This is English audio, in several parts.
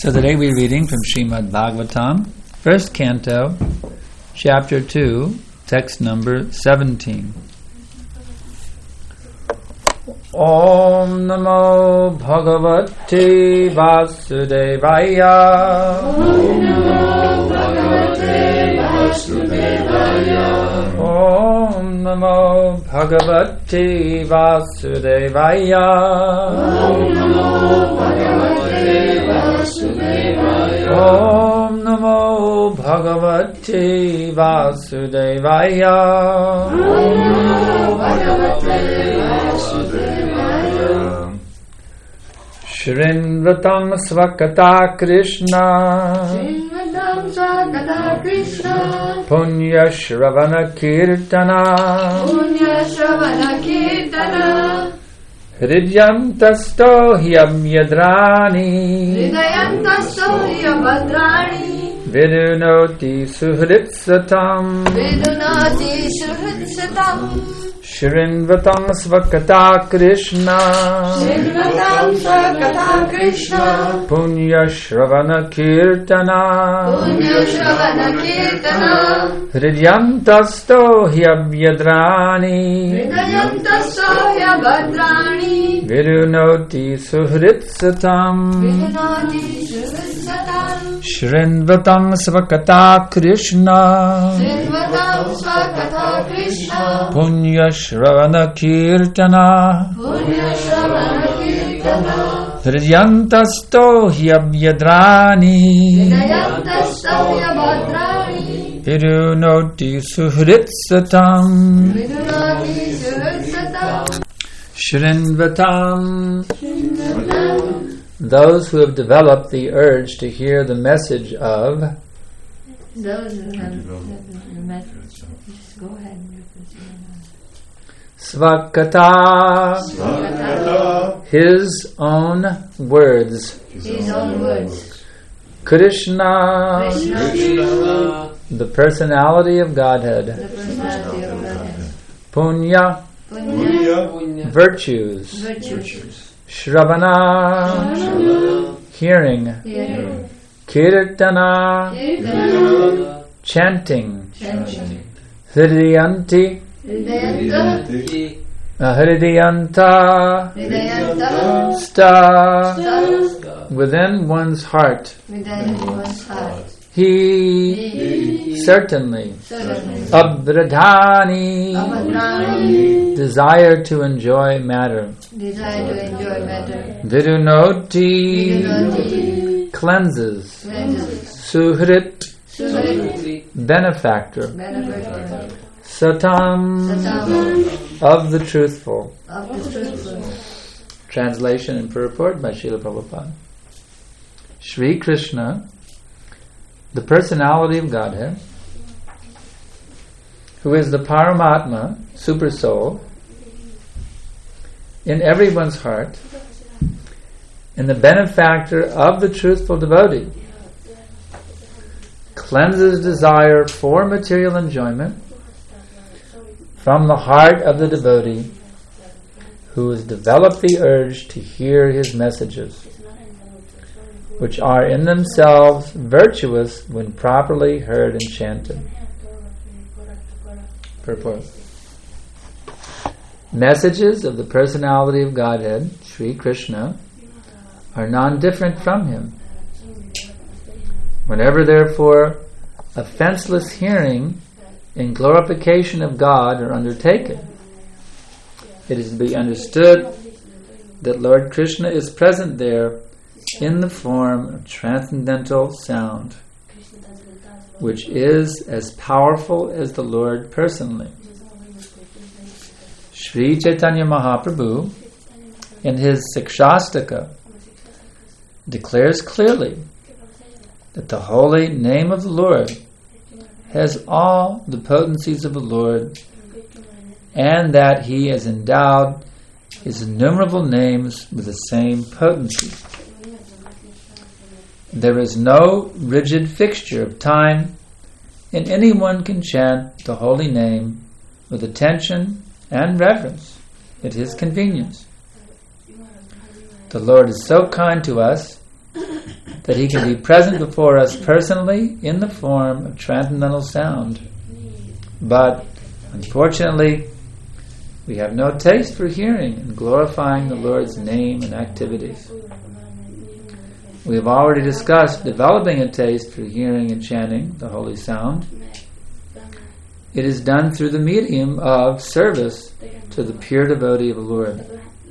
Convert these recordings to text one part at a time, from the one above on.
So today we're reading from Srimad Bhagavatam, first canto, chapter 2, text number 17. Om Namo Bhagavate Vasudevaya. Om Namo Bhagavate Vasudevaya. Om Namo Bhagavate Vasudevaya. Om Namo Bhagavate Vasudevaya. Om Namo Bhagavate Vasudevaya. Om Namo Bhagavate Vasudevaya. Shrinvatam Svakata Krishna. Shrinvatam Svakata Krishna. Punya Shravana Kirtana. Punya Shravana Kirtana. Hridyantasto Hyamyadrani. Hridayantasto Bhadrani. Vidunoti Suhritsatam. Vidunati Suhritsatam. Shrinvatam Svakata Krishna. Shrinvatam Svakata Krishna. Punya Shravana Kirtana. Punya Shravana Kirtana. Hridyantasto Hyamyadrani. Hridayantasto Bhadrani. Vidunoti Suhritsatam. Vidunati Suhritsatam. Shrinvatam Svakata Krishna. Shrinvatam Svakata Krishna. Punya Shravana Kirtana. Punya Shravana Kirtana. Hridyantasto Hyamyadrani. Hridayantasto Bhadrani. Vidunoti Suhritsatam. Vidunati Suhritsatam. Shrinvatam. Those who have developed the urge to hear the message of Those who have the message. Just go ahead and Svakata, his own words, his own words. Krishna, Krishna, the personality of Godhead, the personality of Godhead. Punya, Punya, virtues, virtues. Shravana, hearing, Hearing. Kirtana, Kirtana, chanting, chanting. Hridayanta, Hridayanta, Hridayanta, Hridayanta, within one's heart. within one's heart. He certainly, Certainly. Abhradhani, Abhadrani, desire to enjoy matter. desire to enjoy matter. Vidunoti, Vidunoti, cleanses. cleanses. Suhrit, Suhrit, benefactor. benefactor. Satam, Satam, of the truthful. of the truthful. Translation and purport by Srila Prabhupada. Shri Krishna, the personality of Godhead, who is the Paramatma, super soul, in everyone's heart, and the benefactor of the truthful devotee, cleanses desire for material enjoyment from the heart of the devotee who has developed the urge to hear his messages, which are in themselves virtuous when properly heard and chanted. Purport. Messages of the personality of Godhead, Sri Krishna, are non-different from him. Whenever, therefore, offenseless hearing and glorification of God are undertaken, it is to be understood that Lord Krishna is present there in the form of transcendental sound, which is as powerful as the Lord personally. Sri Chaitanya Mahaprabhu, in his Sikshastaka, declares clearly that the holy name of the Lord has all the potencies of the Lord, and that he has endowed his innumerable names with the same potency. There is no rigid fixture of time, and anyone can chant the holy name with attention and reverence at his convenience. The Lord is so kind to us that he can be present before us personally in the form of transcendental sound. But, unfortunately, we have no taste for hearing and glorifying the Lord's name and activities. We have already discussed developing a taste for hearing and chanting the holy sound. It is done through the medium of service to the pure devotee of the Lord.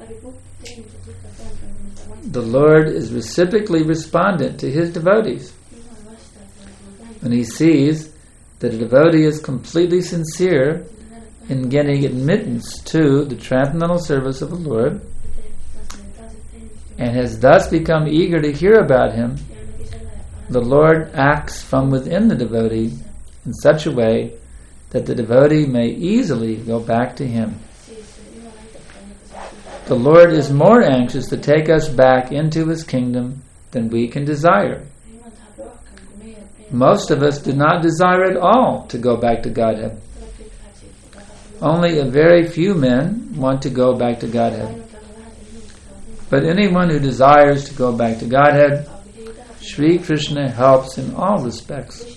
The Lord is reciprocally respondent to his devotees. When he sees that a devotee is completely sincere in getting admittance to the transcendental service of the Lord, and has thus become eager to hear about him, the Lord acts from within the devotee in such a way that the devotee may easily go back to him. The Lord is more anxious to take us back into his kingdom than we can desire. Most of us do not desire at all to go back to Godhead. Only a very few men want to go back to Godhead. But anyone who desires to go back to Godhead, Sri Krishna helps in all respects.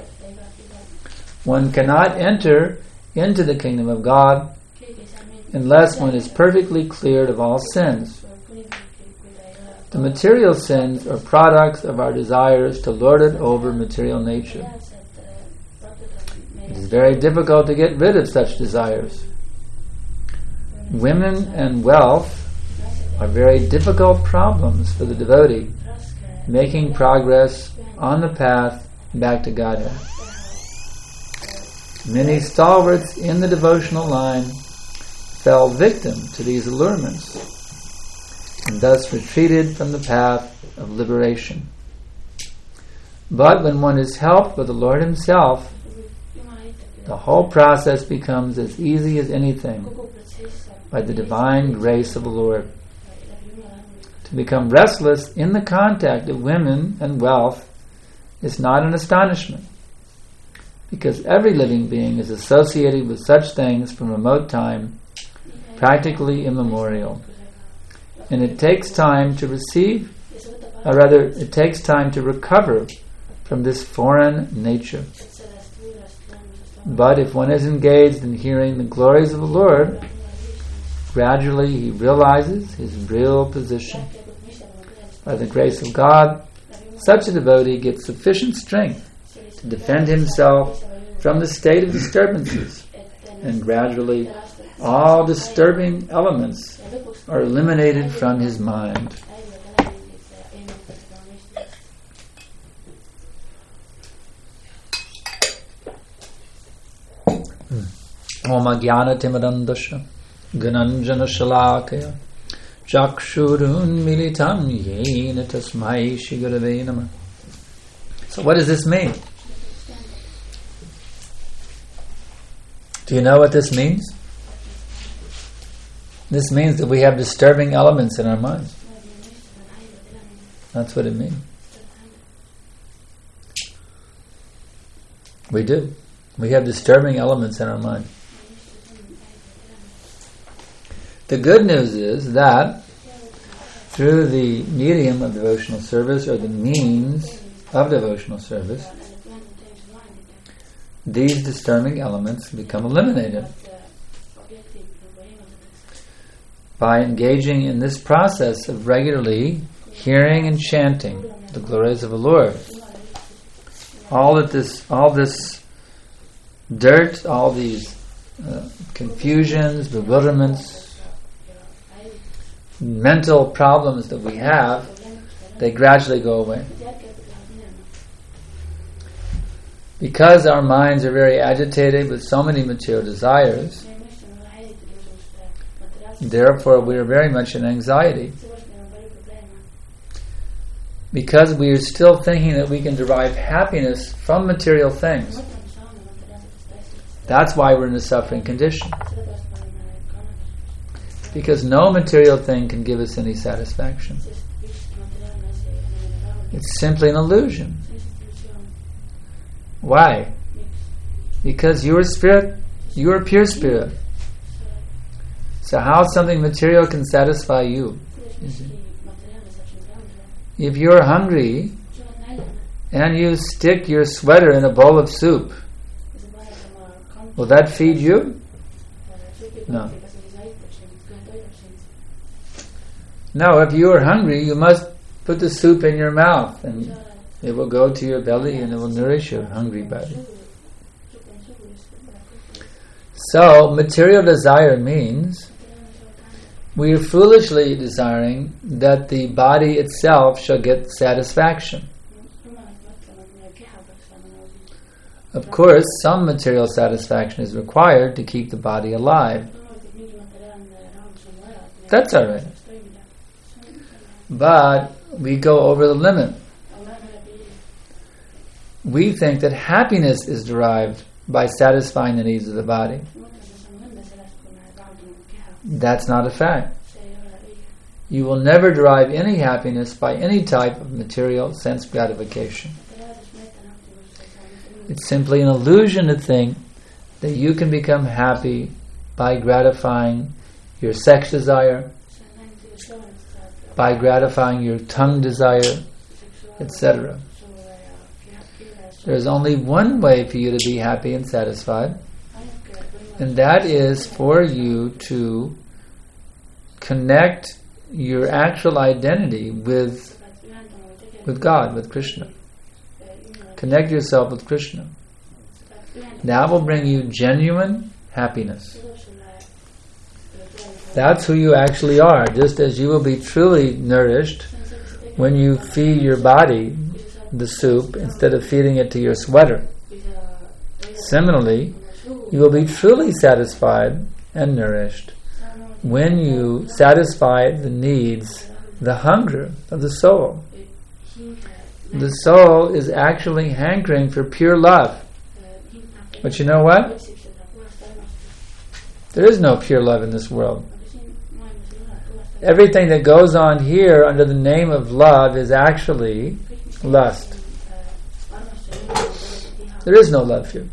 One cannot enter into the kingdom of God unless one is perfectly cleared of all sins. The material sins are products of our desires to lord it over material nature. It is very difficult to get rid of such desires. Women and wealth are very difficult problems for the devotee, making progress on the path back to Godhead. Many stalwarts in the devotional line fell victim to these allurements and thus retreated from the path of liberation. But when one is helped by the Lord himself, the whole process becomes as easy as anything by the divine grace of the Lord. To become restless in the contact of women and wealth is not an astonishment, because every living being is associated with such things from remote time, practically immemorial. And it takes time to it takes time to recover from this foreign nature. But if one is engaged in hearing the glories of the Lord, gradually he realizes his real position. By the grace of God, such a devotee gets sufficient strength to defend himself from the state of disturbances, and gradually all disturbing elements are eliminated from his mind. Om Jnana Timirandasya Gananjana Shalakaya Chakshurun Militam Yena Tasmai Shri Gurave Namah. So what does this mean? Do you know what this means? This means that we have disturbing elements in our minds. That's what it means. We do. We have disturbing elements in our mind. The good news is that through the medium of devotional service, or the means of devotional service, these disturbing elements become eliminated. By engaging in this process of regularly hearing and chanting the glories of the Lord, all this dirt, all these confusions, bewilderments, mental problems that we have, they gradually go away. Because our minds are very agitated with so many material desires, therefore we are very much in anxiety. Because we are still thinking that we can derive happiness from material things. That's why we're in a suffering condition. Because no material thing can give us any satisfaction. It's simply an illusion. Why? Because you are spirit, you are pure spirit. So how something material can satisfy you? If you're hungry and you stick your sweater in a bowl of soup, will that feed you? No. No, if you are hungry, you must put the soup in your mouth, and it will go to your belly and it will nourish your hungry body. So, material desire means we are foolishly desiring that the body itself shall get satisfaction. Of course, some material satisfaction is required to keep the body alive. That's all right. But we go over the limit. We think that happiness is derived by satisfying the needs of the body. That's not a fact. You will never derive any happiness by any type of material sense gratification. It's simply an illusion to think that you can become happy by gratifying your sex desire, by gratifying your tongue desire, etc. There's only one way for you to be happy and satisfied, and that is for you to connect your actual identity with God, with Krishna. Connect yourself with Krishna. That will bring you genuine happiness. That's who you actually are, just as you will be truly nourished when you feed your body the soup instead of feeding it to your sweater. Similarly, you will be truly satisfied and nourished when you satisfy the needs, the hunger of the soul. The soul is actually hankering for pure love. But you know what? There is no pure love in this world. Everything that goes on here under the name of love is actually lust. There is no love here.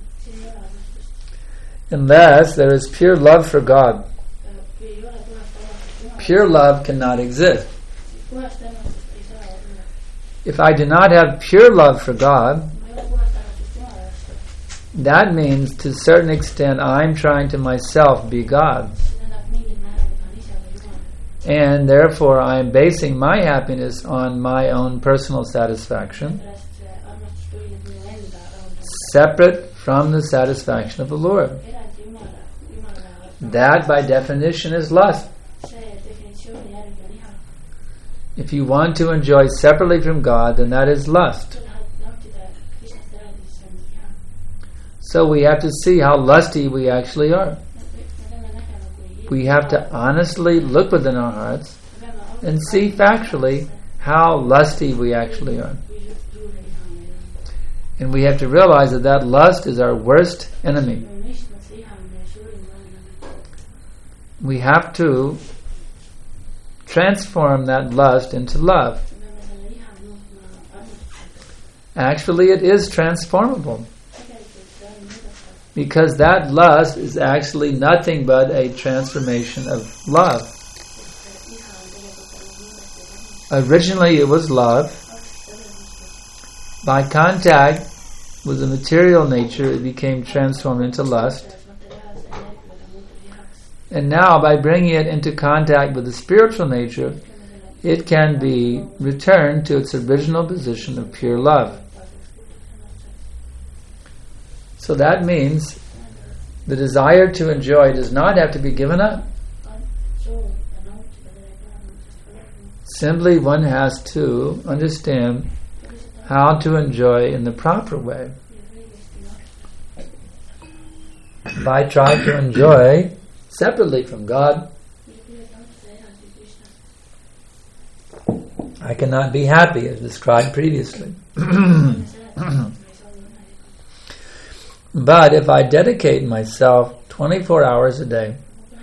Unless there is pure love for God. Pure love cannot exist. If I do not have pure love for God, that means to a certain extent I'm trying to myself be God. And therefore I am basing my happiness on my own personal satisfaction, separate from the satisfaction of the Lord. That by definition is lust. If you want to enjoy separately from God, then that is lust. So we have to see how lusty we actually are. We have to honestly look within our hearts and see factually how lusty we actually are. And we have to realize that that lust is our worst enemy. We have to transform that lust into love. Actually, it is transformable. Because that lust is actually nothing but a transformation of love. Originally it was love. By contact with the material nature, it became transformed into lust. And now, by bringing it into contact with the spiritual nature, it can be returned to its original position of pure love. So that means the desire to enjoy does not have to be given up. Simply one has to understand how to enjoy in the proper way. If I try to enjoy separately from God, I cannot be happy, as described previously. But if I dedicate myself 24 hours a day,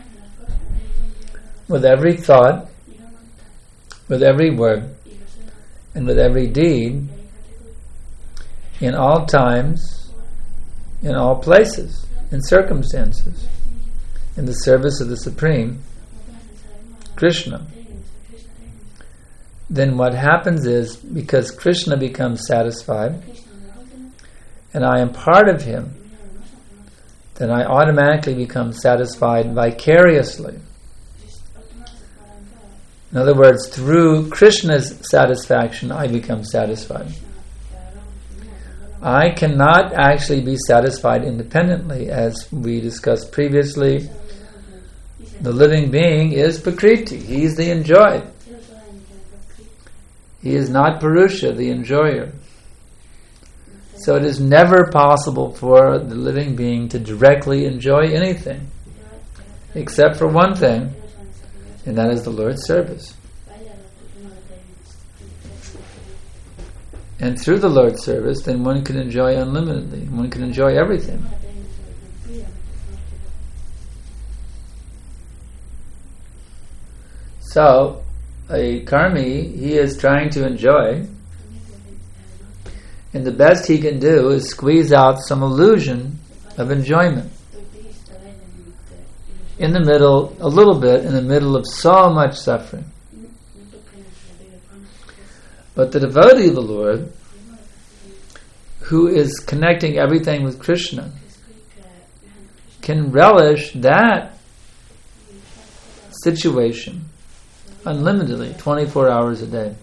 with every thought, with every word, and with every deed, in all times, in all places, in circumstances, in the service of the Supreme, Krishna, then what happens is, because Krishna becomes satisfied, and I am part of him, then I automatically become satisfied vicariously. In other words, through Krishna's satisfaction, I become satisfied. I cannot actually be satisfied independently, as we discussed previously. The living being is Prakriti. He is the enjoyed. He is not Purusha, the enjoyer. So it is never possible for the living being to directly enjoy anything, except for one thing, and that is the Lord's service. And through the Lord's service, then one can enjoy unlimitedly. One can enjoy everything. So, a karmi, he is trying to enjoy, and the best he can do is squeeze out some illusion of enjoyment. In the middle, a little bit, in the middle of so much suffering. But the devotee of the Lord, who is connecting everything with Krishna, can relish that situation unlimitedly, 24 hours a day.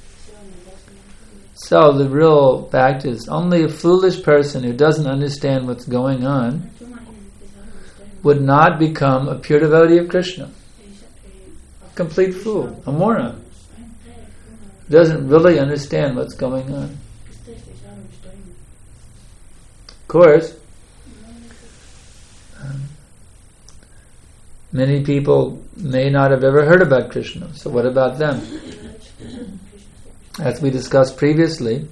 So the real fact is, only a foolish person who doesn't understand what's going on would not become a pure devotee of Krishna. Complete fool, a moron. Doesn't really understand what's going on. Of course, many people may not have ever heard about Krishna, so what about them? As we discussed previously,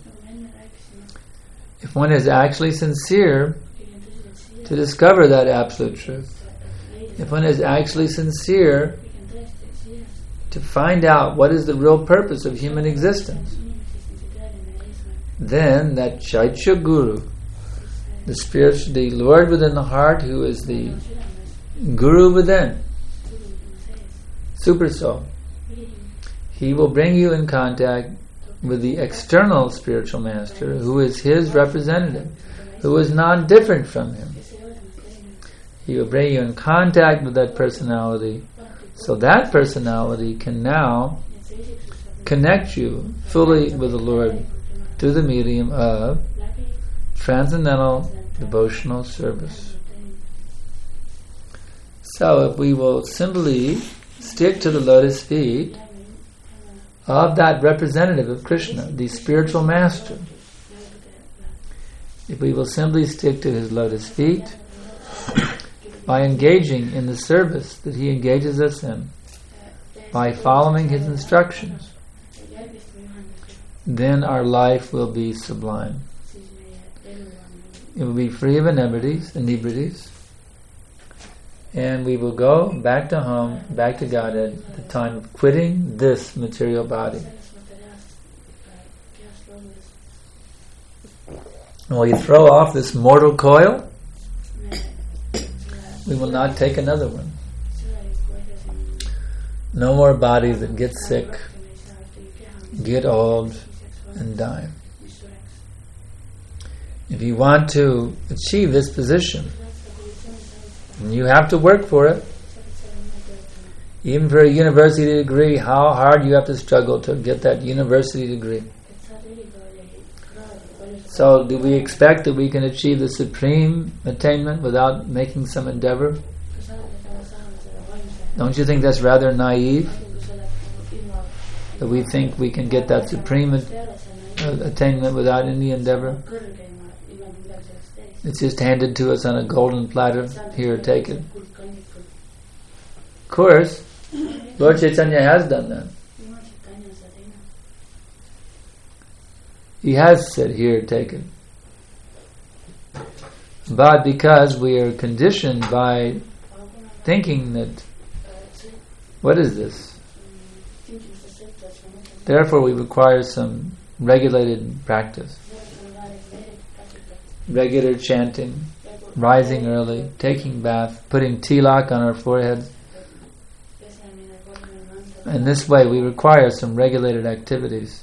if one is actually sincere to discover that absolute truth, if one is actually sincere to find out what is the real purpose of human existence, then that Chaitya Guru, the Lord within the heart, who is the Guru within, Super Soul, he will bring you in contact with the external spiritual master, who is his representative, who is non-different from him. He will bring you in contact with that personality, so that personality can now connect you fully with the Lord through the medium of transcendental devotional service. So if we will simply stick to the lotus feet of that representative of Krishna, the spiritual master, if we will simply stick to his lotus feet by engaging in the service that he engages us in, by following his instructions, then our life will be sublime. It will be free of inebrities, and we will go back to home, back to Godhead, at the time of quitting this material body. When we throw off this mortal coil, we will not take another one. No more bodies that get sick, get old, and die. If you want to achieve this position, and you have to work for it, even for a university degree, how hard you have to struggle to get that university degree. So do we expect that we can achieve the supreme attainment without making some endeavor? Don't you think that's rather naive? That we think we can get that supreme attainment without any endeavor? It's just handed to us on a golden platter. Here, take it. Of course, Lord Chaitanya has done that. He has said, here, take it. But because we are conditioned by thinking that, what is this? Therefore we require some regulated practice. Regular chanting, rising early, taking bath, putting tilak on our foreheads, in this way we require some regulated activities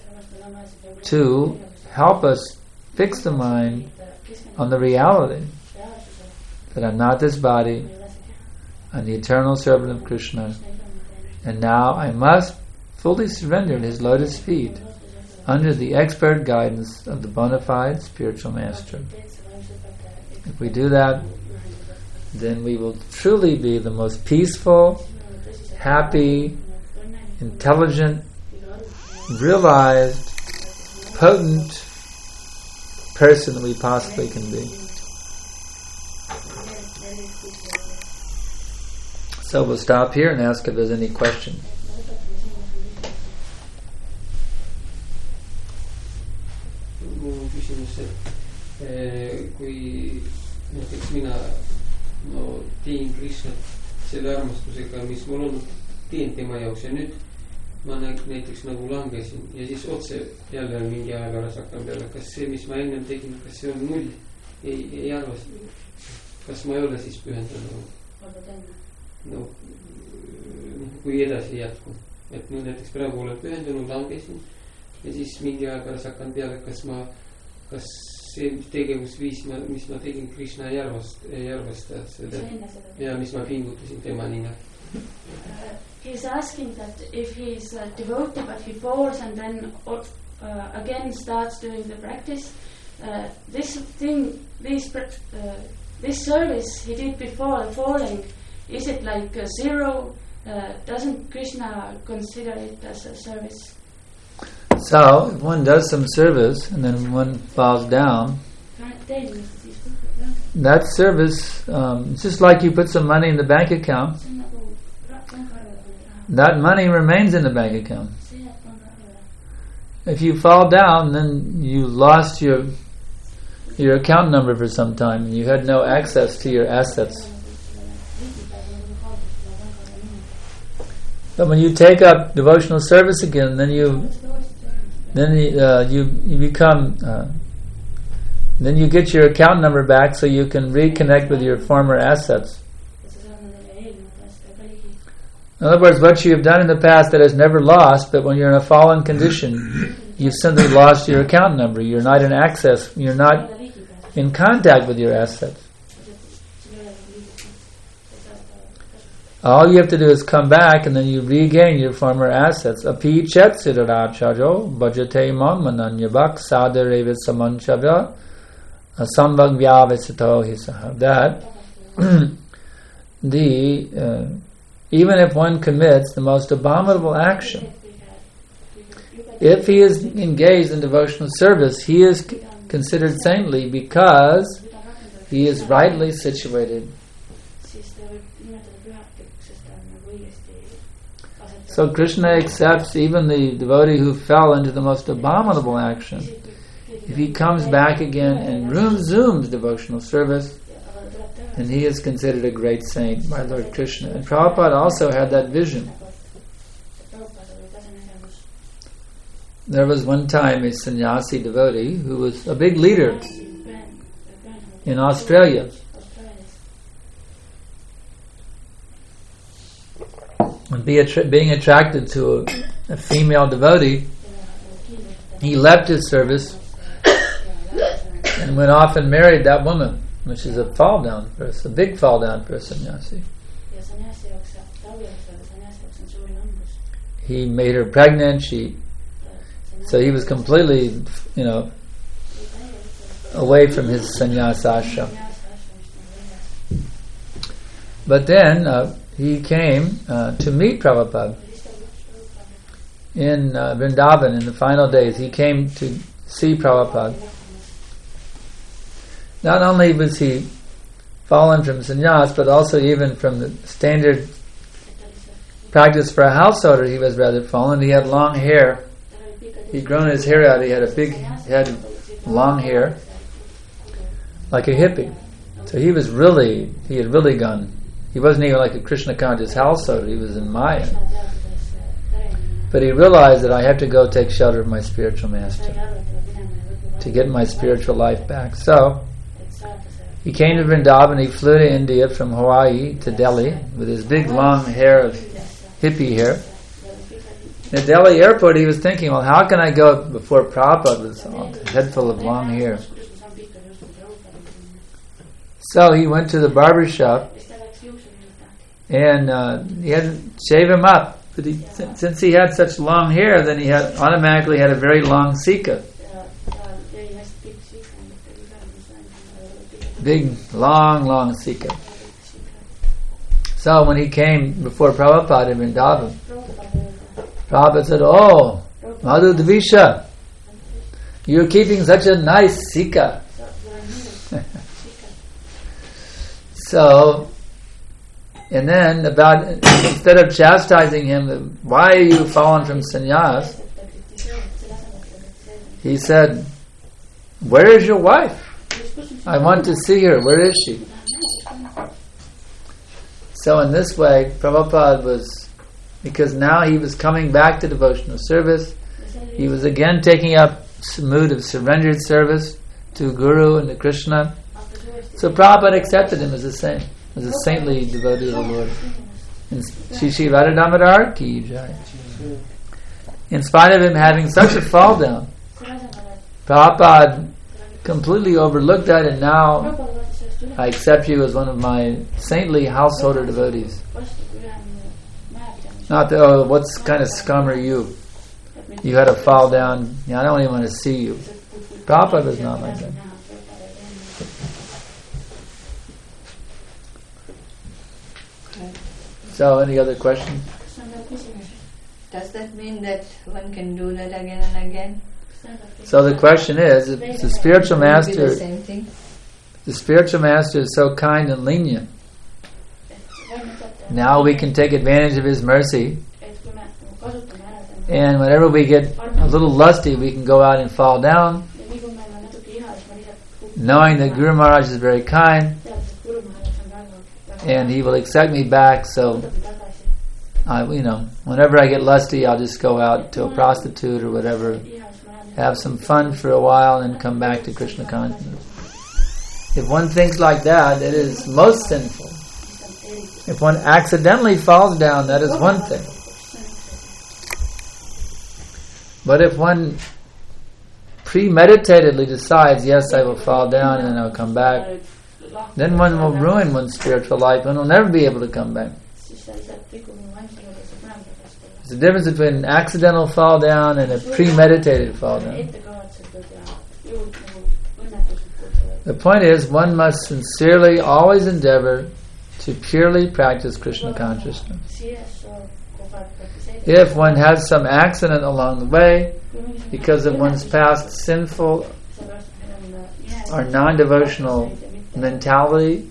to help us fix the mind on the reality that I'm not this body, I'm the eternal servant of Krishna, and now I must fully surrender at His lotus feet under the expert guidance of the bona fide spiritual master. If we do that, then we will truly be the most peaceful, happy, intelligent, realized, potent person that we possibly can be. So we'll stop here and ask if there's any questions. Mul on küsimus, et kui näiteks mina teen Krishnat selle armastusega, mis mul on, teen tema jaoks ja nüüd ma näiteks nagu langesin ja siis otse jälle mingi aja pärast hakkan peale, kas see, mis ma ennem tegin, kas see on null? Ei arvasta. Kas ma ei ole siis pühendanud? No, kui edasi jätkun. Et nüüd näiteks praegu olen pühendanud, langesin ja siis mingi aja pärast hakkan peale, kas see tegevusviis, mis ma tegin Krishna ei arvasta seda ja mis ma pingutasin tema nimel. He's asking that if he's devotee but he falls and then again starts doing the practice, this service he did before falling, is it like zero? Doesn't Krishna consider it as a service? So, if one does some service and then one falls down, that service, just like you put some money in the bank account, that money remains in the bank account. If you fall down, then you lost your account number for some time and you had no access to your assets. But when you take up devotional service again, then you become, then you get your account number back so you can reconnect with your former assets. In other words, what you have done in the past that is never lost, but when you're in a fallen condition, you've simply lost your account number. You're not in access, you're not in contact with your assets. All you have to do is come back and then you regain your former assets. Api chet siddharachajo bhajate mam mananyabak sadareva samanchavya asambhag vyavasito hisaha. That even if one commits the most abominable action, if he is engaged in devotional service, he is considered saintly because he is rightly situated. So Krishna accepts even the devotee who fell into the most abominable action. If he comes back again and resumes devotional service, then he is considered a great saint by Lord Krishna. And Prabhupada also had that vision. There was one time a sannyasi devotee who was a big leader in Australia. And being attracted to a female devotee, he left his service and went off and married that woman, which is a fall down for us, a big fall down for a sannyasi. He made her pregnant. So he was completely, away from his sannyas ashram. But then he came to meet Prabhupada in Vrindavan in the final days. He came to see Prabhupada. Not only was he fallen from sannyas, but also even from the standard practice for a householder, he was rather fallen. He had long hair. He'd grown his hair out. He had a big head, long hair, like a hippie. So he had really gone. He wasn't even like a Krishna conscious householder. He was in Maya. But he realized that I have to go take shelter of my spiritual master to get my spiritual life back. So he came to Vrindavan. He flew to India from Hawaii to Delhi with his big long hair of hippie hair. In Delhi airport, he was thinking, well, how can I go before Prabhupada with a head full of long hair? So he went to the barber shop and he had to shave him up. But since he had such long hair, then he automatically had a very long sika. Big, long sika. So when he came before Prabhupada in Vrindavan, Prabhupada said, "Oh, Madhu Dvisha, you're keeping such a nice sika." So, and then instead of chastising him, why are you fallen from sannyas? He said, "Where is your wife? I want to see her. Where is she?" So in this way, Prabhupada was, because now he was coming back to devotional service, he was again taking up a mood of surrendered service to Guru and to Krishna. So Prabhupada accepted him as a saintly devotee of the Lord. And Shri Shri Radha Damodar ki jai. In spite of him having such a fall down, Prabhupada completely overlooked that, and now I accept you as one of my saintly householder devotees. Not that, oh, what kind of scum are you? You had a fall down. I don't even want to see you. Prabhupada was not like that. So, any other questions? Does that mean that one can do that again and again? So the question is, if the spiritual master, the same thing? The spiritual master is so kind and lenient, now we can take advantage of his mercy, and whenever we get a little lusty, we can go out and fall down, knowing that Guru Maharaj is very kind, and he will accept me back. So, whenever I get lusty, I'll just go out to a prostitute or whatever, have some fun for a while, and come back to Krishna consciousness. If one thinks like that, it is most sinful. If one accidentally falls down, that is one thing. But if one premeditatedly decides, yes, I will fall down and then I'll come back, then one will ruin one's spiritual life and will never be able to come back. There's a difference between an accidental fall down and a premeditated fall down. The point is, one must sincerely always endeavor to purely practice Krishna consciousness. If one has some accident along the way, because of one's past sinful or non-devotional mentality,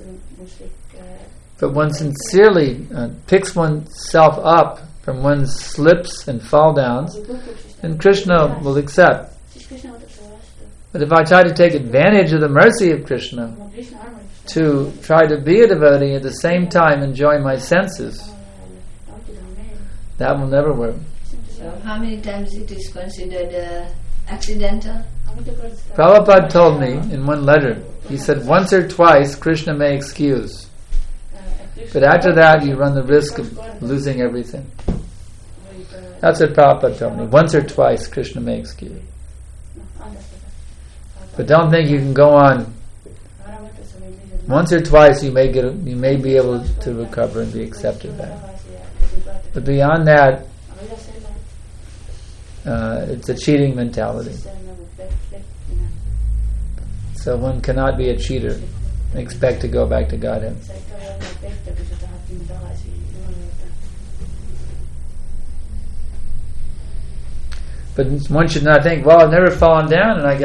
but one sincerely picks oneself up from one's slips and fall downs, then Krishna will accept. But if I try to take advantage of the mercy of Krishna to try to be a devotee at the same time enjoy my senses, that will never work. So how many times it is considered accidental? Prabhupada told me in one letter, he said once or twice Krishna may excuse, but after that you run the risk of losing everything. That's what Prabhupada told me. Once or twice Krishna may excuse. But don't think you can go on. Once or twice you may be able to recover and be accepted back. But beyond that, it's a cheating mentality. So one cannot be a cheater and expect to go back to Godhead. But one should not think, well, I've never fallen down, and I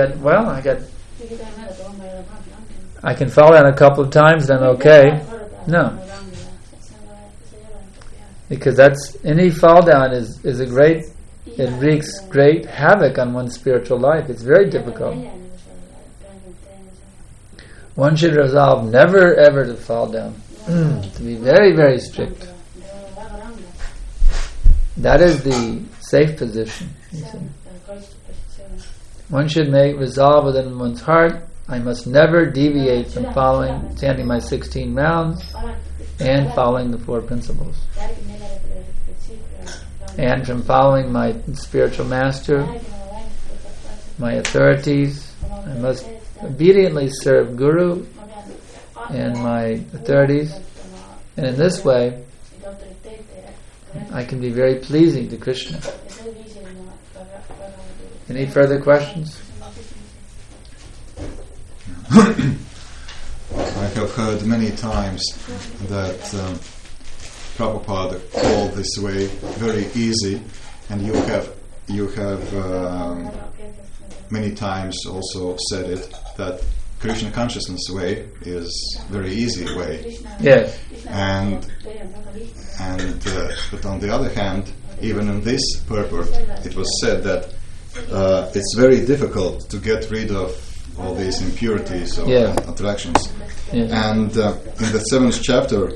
can fall down a couple of times and I'm okay. No. Because any fall down is a great, it wreaks great havoc on one's spiritual life. It's very difficult. One should resolve never ever to fall down. To be very, very strict. That is the safe position. One should resolve within one's heart, I must never deviate from chanting my 16 rounds and following the 4 principles. and from following my spiritual master, my authorities. I must obediently serve Guru and my authorities, and in this way I can be very pleasing to Krishna. Any further questions? I have heard many times that Prabhupada called this way very easy, and you have many times also said it, that Krishna consciousness way is very easy way. Yes. And but on the other hand, even in this purport, it was said that it's very difficult to get rid of all these impurities or attractions. Yes. And in the 7th chapter,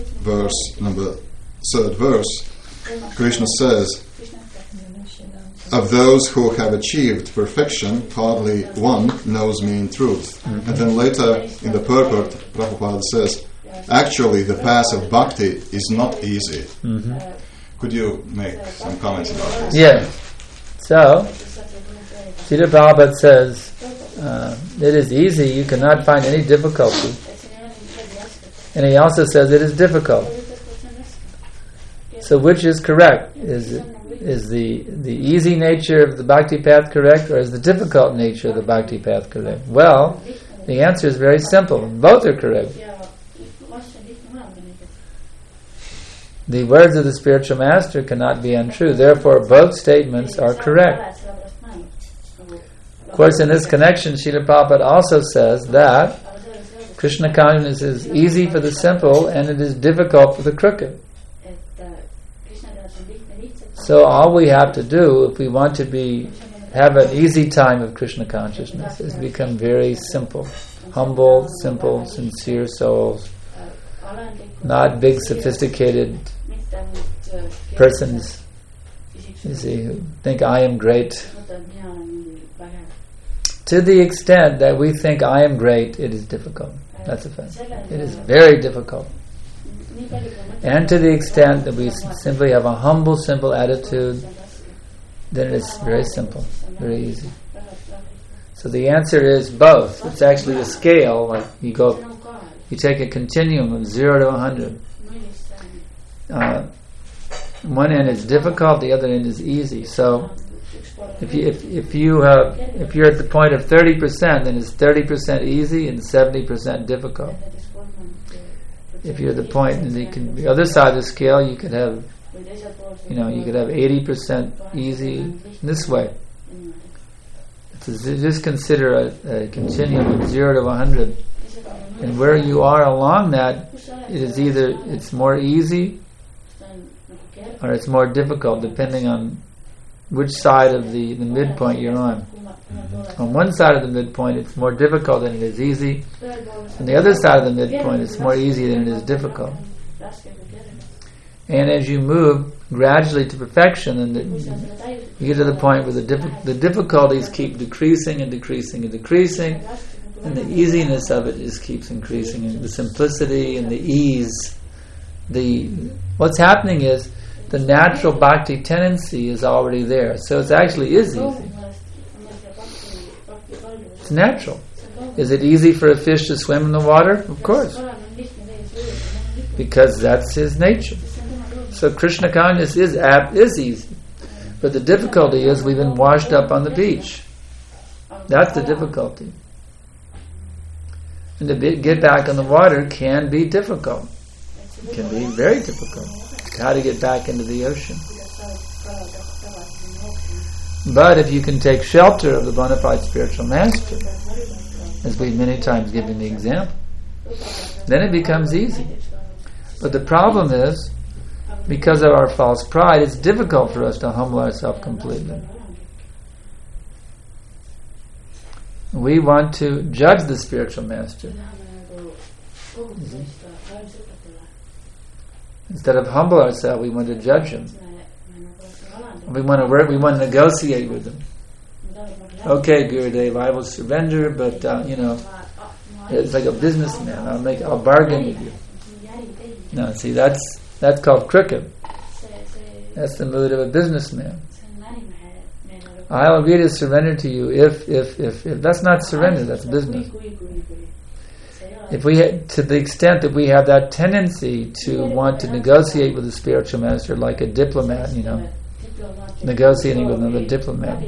third verse, Krishna says, "Of those who have achieved perfection, hardly one knows me in truth." And then later in the purport, Prabhupada says, "Actually, the path of bhakti is not easy." Could you make some comments about this? Yes. So, Srila Prabhupada says, it is easy, you cannot find any difficulty. And he also says it is difficult. So which is correct? Is the easy nature of the bhakti path correct, or is the difficult nature of the bhakti path correct? Well, the answer is very simple. Both are correct. The words of the spiritual master cannot be untrue. Therefore, both statements are correct. Of course, in this connection, Srila Prabhupada also says that Krishna consciousness is easy for the simple and it is difficult for the crooked. So all we have to do, if we want to have an easy time of Krishna consciousness, is become very simple, humble, simple, sincere souls, not big, sophisticated persons, you see, who think I am great. To the extent that we think I am great, it is difficult. That's a fact. It is very difficult. And to the extent that we simply have a humble, simple attitude, then it's very simple, very easy. So the answer is both. It's actually a scale, like you take a continuum of 0 to 100. One end is difficult, the other end is easy. So if you're at the point of 30%, then it's 30% easy and 70% difficult. If you're at the point in the other side of the scale, you could have 80% easy this way. So just consider a continuum of 0 to 100, and where you are along that, it is either it's more easy or it's more difficult, depending on which side of the midpoint you're on. On one side of the midpoint, it's more difficult than it is easy. On the other side of the midpoint, it's more easy than it is difficult. And as you move gradually to perfection, and you get to the point where the difficulties keep decreasing and decreasing and decreasing, and the easiness of it just keeps increasing, and the simplicity and the ease. What's happening is the natural bhakti tendency is already there, so it actually is easy. It's natural. Is it easy for a fish to swim in the water? Of course, because that's his nature. So Krishna consciousness is easy, but the difficulty is we've been washed up on the beach. That's the difficulty. And to get back on the water can be difficult. It can be very difficult. How to get back into the ocean. But if you can take shelter of the bona fide spiritual master, as we've many times given the example, then it becomes easy. But the problem is, because of our false pride, it's difficult for us to humble ourselves completely. We want to judge the spiritual master. Instead of humble ourselves, we want to judge him. We want to work. We want to negotiate with him. Okay, Gurudev, I will surrender, but it's like a businessman. I'll bargain with you. No, see, that's called crooked. That's the mood of a businessman. I'll agree to surrender to you if that's not surrender, that's business. If we, to the extent that we have that tendency to want to negotiate with a spiritual master like a diplomat, negotiating with another diplomat,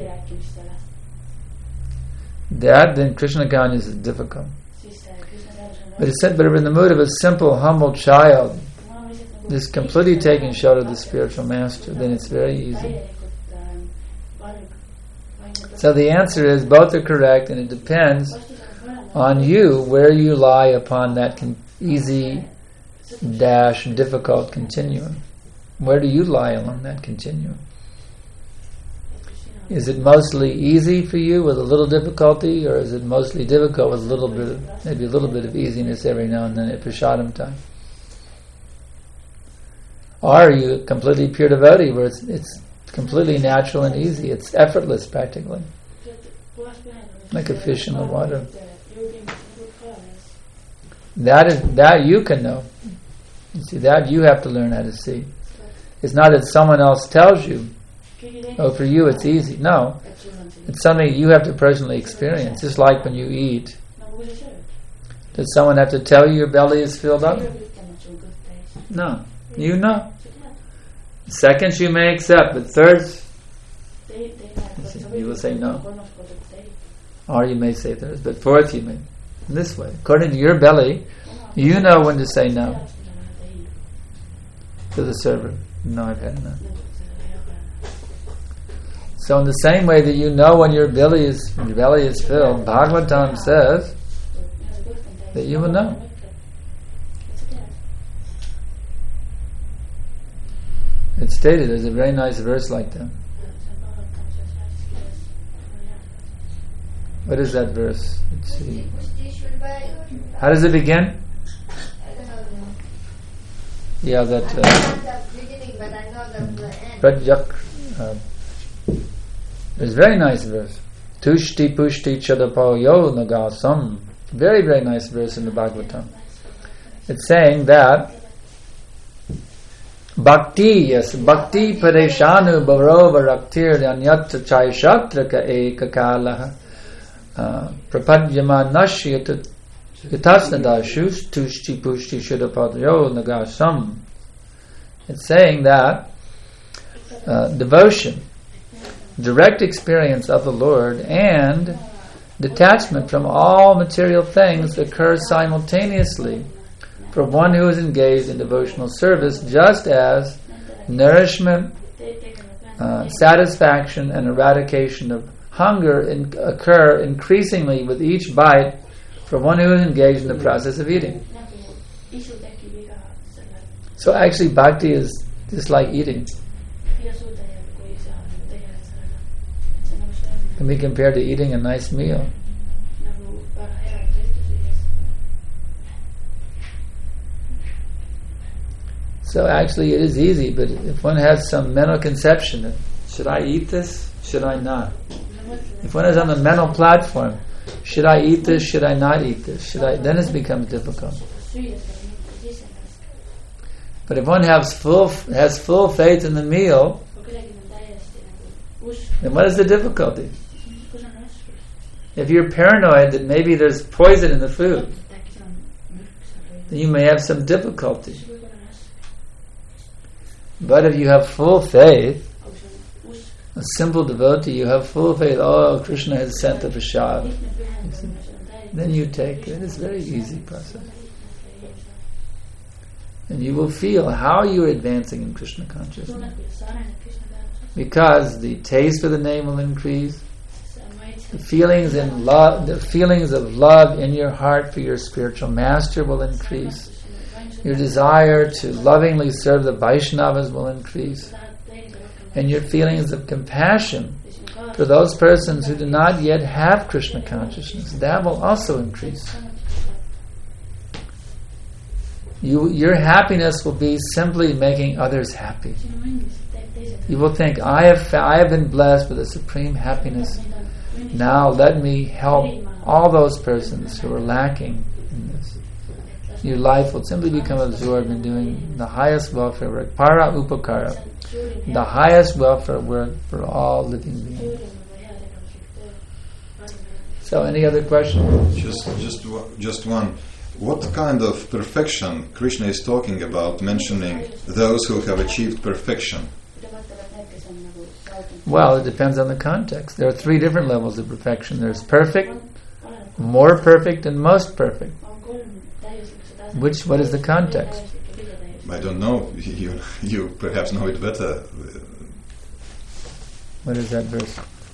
that then Krishna consciousness is difficult. But if we're in the mood of a simple, humble child, just completely taking shelter of the spiritual master, then it's very easy. So the answer is both are correct, and it depends on you where you lie upon that easy dash difficult continuum. Where do you lie along that continuum? Is it mostly easy for you with a little difficulty, or is it mostly difficult with maybe a little bit of easiness every now and then at prasadam time? Or are you a completely pure devotee where it's completely natural and easy? It's effortless practically, like a fish in the water. That you can know. You see, that you have to learn how to see. It's not that someone else tells you, oh, for you it's easy. No. It's something you have to personally experience. Just like when you eat. Does someone have to tell you your belly is filled up? No. You know. Seconds you may accept, but thirds, you will say no. Or you may say thirds, but fourth you may. This way. According to your belly, you know when to say no to the server. No, I've had enough. So in the same way that you know when your belly is filled, Bhagavatam says that you will know. It's stated, there's a very nice verse like that. What is that verse? Let's see. How does it begin? Yeah, that. There's a very nice verse. Tushti pushti chadapo yo nagasam. Very, very nice verse in the Bhagavatam. It's saying that Bhakti pareshanu bharova raktir anyatra chaishatraka ekakalaha prapadyama nashyat yatasnadashus tushti pushti shudapadyo nagasam. It's saying that devotion, direct experience of the Lord, and detachment from all material things occur simultaneously for one who is engaged in devotional service, just as nourishment, satisfaction, and eradication of hunger occur increasingly with each bite for one who is engaged in the process of eating. So actually bhakti is just like eating. Can be compared to eating a nice meal. So actually it is easy, but if one has some mental conception that, should I eat this? Should I not? If one is on the mental platform, should I eat this? Should I not eat this? Then it becomes difficult. But if one has full faith in the meal, then what is the difficulty? If you're paranoid that maybe there's poison in the food, then you may have some difficulty. But if you have full faith, a simple devotee, you have full faith, oh, Krishna has sent the prasad, then you take it. It's a very easy process. And you will feel how you are advancing in Krishna consciousness. Because the taste for the name will increase, the feelings of love in your heart for your spiritual master will increase. Your desire to lovingly serve the Vaishnavas will increase. And your feelings of compassion for those persons who do not yet have Krishna consciousness, that will also increase. Your happiness will be simply making others happy. You will think, I have been blessed with a supreme happiness. Now let me help all those persons who are lacking in this. Your life will simply become absorbed in doing the highest welfare work. Para upakara. the highest welfare work for all living beings. So, any other questions? Just one. What kind of perfection Krishna is talking about, mentioning those who have achieved perfection? Well, it depends on the context. There are 3 different levels of perfection. There's perfect, more perfect, and most perfect. What is the context? I don't know. You perhaps know it better. What is that verse?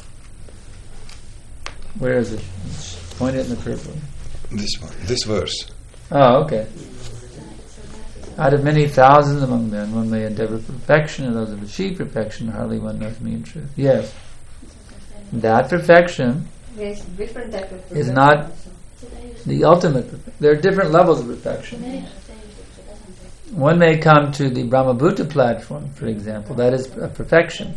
Where is it? Point it in the purple. This one. This verse. Oh, okay. Out of many thousands among men, one may endeavor perfection, and those who achieve perfection, hardly one knows me in truth. Yes. That perfection is not the ultimate perfection. There are different levels of perfection. One may come to the Brahmabhuta platform, for example. That is a perfection.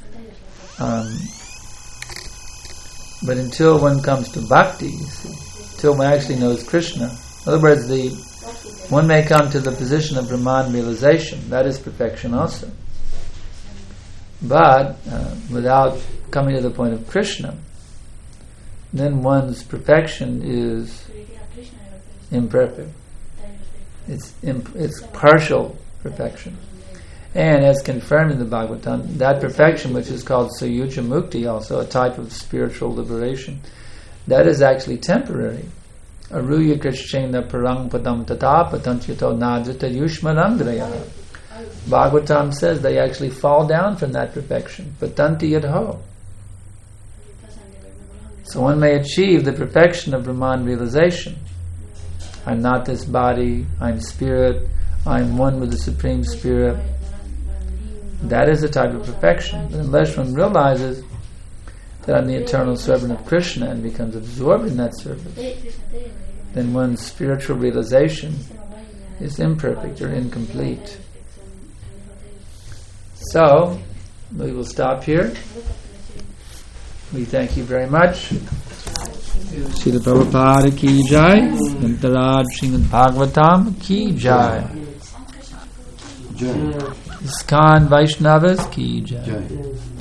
But until one comes to bhakti, you see, until one actually knows Krishna, in other words, one may come to the position of Brahman realization. That is perfection also. But without coming to the point of Krishna, then one's perfection is imperfect. It's partial perfection. And as confirmed in the Bhagavatam, that perfection, which is called Sayuja Mukti, also a type of spiritual liberation, that is actually temporary. Aruya Krishna Parang Padam Tata Patantyato Nadjata Yushmarangraya. Bhagavatam says they actually fall down from that perfection. Patanti Yadho. So one may achieve the perfection of Brahman realization. I'm not this body, I'm spirit, I'm one with the Supreme Spirit. That is a type of perfection. But unless one realizes that I'm the eternal servant of Krishna and becomes absorbed in that service, then one's spiritual realization is imperfect or incomplete. So, we will stop here. We thank you very much. Srila Prabhupada ki jai, Antaraj Srimad Bhagavatam ki jai. ISKCON Vaishnavas ki jai.